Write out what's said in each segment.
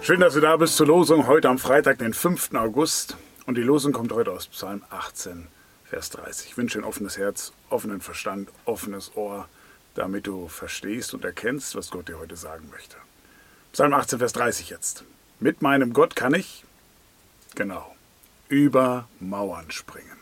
Schön, dass du da bist zur Losung heute am Freitag, den 5. August. Und die Losung kommt heute aus Psalm 18, Vers 30. Ich wünsche ein offenes Herz, offenen Verstand, offenes Ohr, damit du verstehst und erkennst, was Gott dir heute sagen möchte. Psalm 18, Vers 30 jetzt. Mit meinem Gott kann ich, über Mauern springen.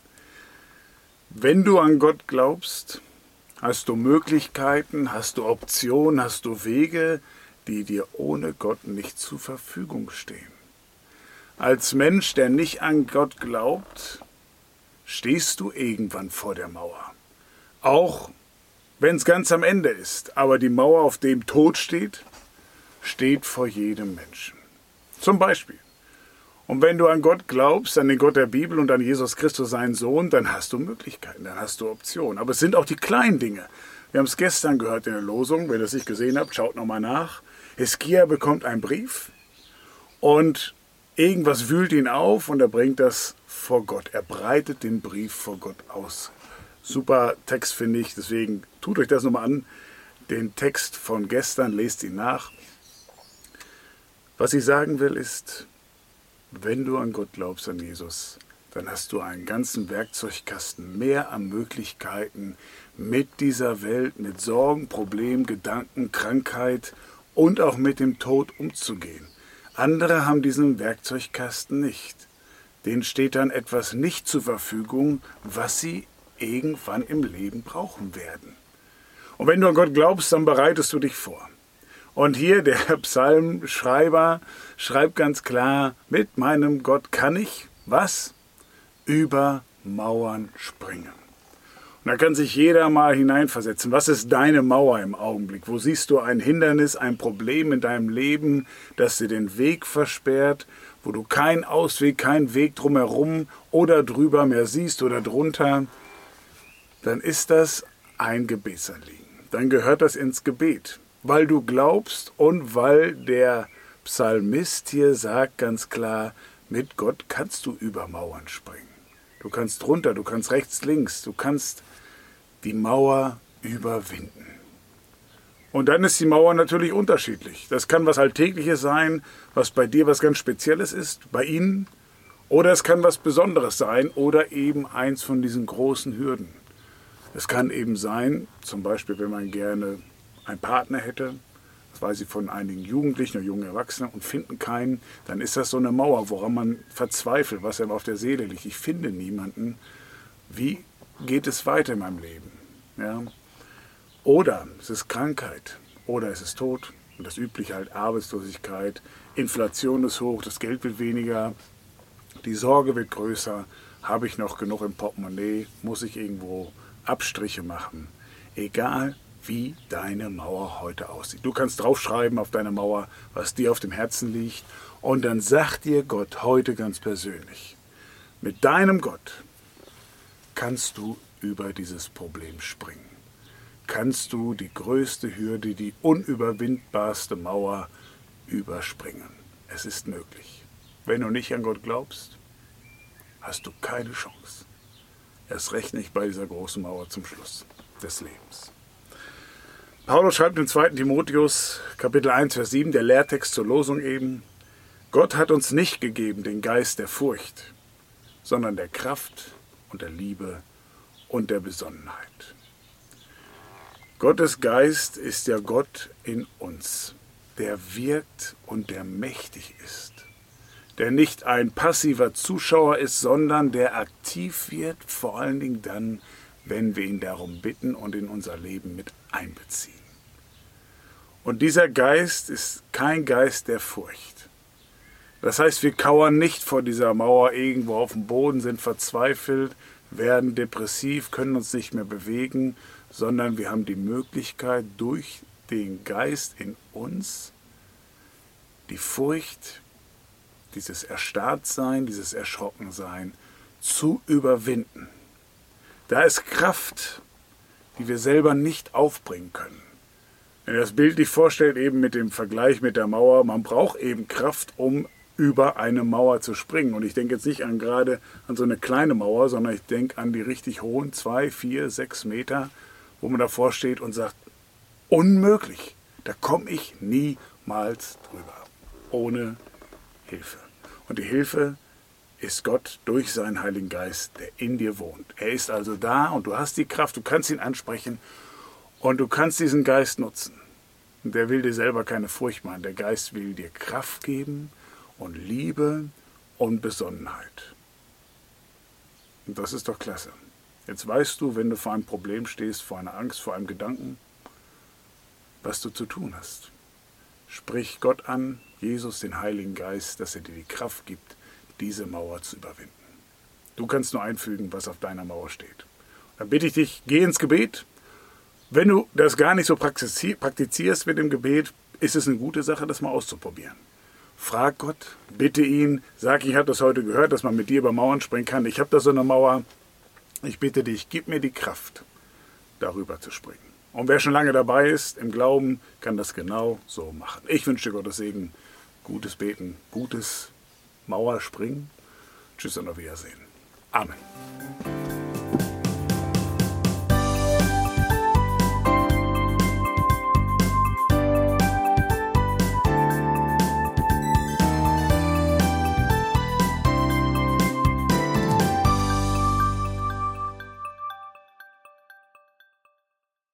Wenn du an Gott glaubst, hast du Möglichkeiten, hast du Optionen, hast du Wege, die dir ohne Gott nicht zur Verfügung stehen. Als Mensch, der nicht an Gott glaubt, stehst du irgendwann vor der Mauer. Auch wenn es ganz am Ende ist, aber die Mauer, auf dem Tod steht, steht vor jedem Menschen. Zum Beispiel. Und wenn du an Gott glaubst, an den Gott der Bibel und an Jesus Christus, seinen Sohn, dann hast du Möglichkeiten, dann hast du Optionen. Aber es sind auch die kleinen Dinge. Wir haben es gestern gehört in der Losung. Wenn ihr es nicht gesehen habt, schaut nochmal nach. Hiskia bekommt einen Brief und irgendwas wühlt ihn auf und er bringt das vor Gott. Er breitet den Brief vor Gott aus. Super Text, finde ich. Deswegen tut euch das nochmal an. Den Text von gestern, lest ihn nach. Was ich sagen will ist, wenn du an Gott glaubst, an Jesus, dann hast du einen ganzen Werkzeugkasten mehr an Möglichkeiten, mit dieser Welt, mit Sorgen, Problemen, Gedanken, Krankheit und auch mit dem Tod umzugehen. Andere haben diesen Werkzeugkasten nicht. Denen steht dann etwas nicht zur Verfügung, was sie irgendwann im Leben brauchen werden. Und wenn du an Gott glaubst, dann bereitest du dich vor. Und hier der Psalmschreiber schreibt ganz klar, mit meinem Gott kann ich, was? Über Mauern springen. Und da kann sich jeder mal hineinversetzen. Was ist deine Mauer im Augenblick? Wo siehst du ein Hindernis, ein Problem in deinem Leben, das dir den Weg versperrt, wo du keinen Ausweg, keinen Weg drumherum oder drüber mehr siehst oder drunter? Dann ist das ein Gebetsanliegen. Dann gehört das ins Gebet, weil du glaubst und weil der Psalmist hier sagt ganz klar, mit Gott kannst du über Mauern springen. Du kannst runter, du kannst rechts, links, du kannst die Mauer überwinden. Und dann ist die Mauer natürlich unterschiedlich. Das kann was Alltägliches sein, was bei dir was ganz Spezielles ist, bei ihnen. Oder es kann was Besonderes sein oder eben eins von diesen großen Hürden. Es kann eben sein, zum Beispiel, wenn man gerne einen Partner hätte, das weiß ich von einigen Jugendlichen oder jungen Erwachsenen, und finden keinen, dann ist das so eine Mauer, woran man verzweifelt, was einem auf der Seele liegt. Ich finde niemanden. Wie geht es weiter in meinem Leben? Ja? Oder es ist Krankheit, oder es ist Tod, und das übliche halt Arbeitslosigkeit, Inflation ist hoch, das Geld wird weniger, die Sorge wird größer, habe ich noch genug im Portemonnaie, muss ich irgendwo Abstriche machen. Egal, wie deine Mauer heute aussieht. Du kannst draufschreiben auf deine Mauer, was dir auf dem Herzen liegt, und dann sagt dir Gott heute ganz persönlich, mit deinem Gott kannst du über dieses Problem springen. Kannst du die größte Hürde, die unüberwindbarste Mauer überspringen. Es ist möglich. Wenn du nicht an Gott glaubst, hast du keine Chance. Erst recht nicht bei dieser großen Mauer zum Schluss des Lebens. Paulus schreibt im 2. Timotheus, Kapitel 1, Vers 7, der Lehrtext zur Losung eben, Gott hat uns nicht gegeben den Geist der Furcht, sondern der Kraft und der Liebe und der Besonnenheit. Gottes Geist ist ja Gott in uns, der wirkt und der mächtig ist, der nicht ein passiver Zuschauer ist, sondern der aktiv wird, vor allen Dingen dann, wenn wir ihn darum bitten und in unser Leben mit einbeziehen. Und dieser Geist ist kein Geist der Furcht. Das heißt, wir kauern nicht vor dieser Mauer irgendwo auf dem Boden, sind verzweifelt, werden depressiv, können uns nicht mehr bewegen, sondern wir haben die Möglichkeit, durch den Geist in uns die Furcht, dieses Erstarrtsein, dieses Erschrockensein zu überwinden. Da ist Kraft, die wir selber nicht aufbringen können. Wenn ihr das bildlich vorstellt, eben mit dem Vergleich mit der Mauer, man braucht eben Kraft, um über eine Mauer zu springen. Und ich denke jetzt nicht gerade an so eine kleine Mauer, sondern ich denke an die richtig hohen 2, 4, 6 Meter, wo man davor steht und sagt, unmöglich, da komme ich niemals drüber. ohne Hilfe. Und die Hilfe ist Gott durch seinen Heiligen Geist, der in dir wohnt. Er ist also da und du hast die Kraft, du kannst ihn ansprechen und du kannst diesen Geist nutzen. Und der will dir selber keine Furcht machen. Der Geist will dir Kraft geben und Liebe und Besonnenheit. Und das ist doch klasse. Jetzt weißt du, wenn du vor einem Problem stehst, vor einer Angst, vor einem Gedanken, was du zu tun hast. Sprich Gott an, Jesus, den Heiligen Geist, dass er dir die Kraft gibt, diese Mauer zu überwinden. Du kannst nur einfügen, was auf deiner Mauer steht. Dann bitte ich dich, geh ins Gebet. Wenn du das gar nicht so praktizierst mit dem Gebet, ist es eine gute Sache, das mal auszuprobieren. Frag Gott, bitte ihn, sag, ich habe das heute gehört, dass man mit dir über Mauern springen kann. Ich habe da so eine Mauer. Ich bitte dich, gib mir die Kraft, darüber zu springen. Und wer schon lange dabei ist, im Glauben, kann das genau so machen. Ich wünsche dir Gottes Segen, gutes Beten, gutes Mauerspringen. Tschüss und auf Wiedersehen. Amen.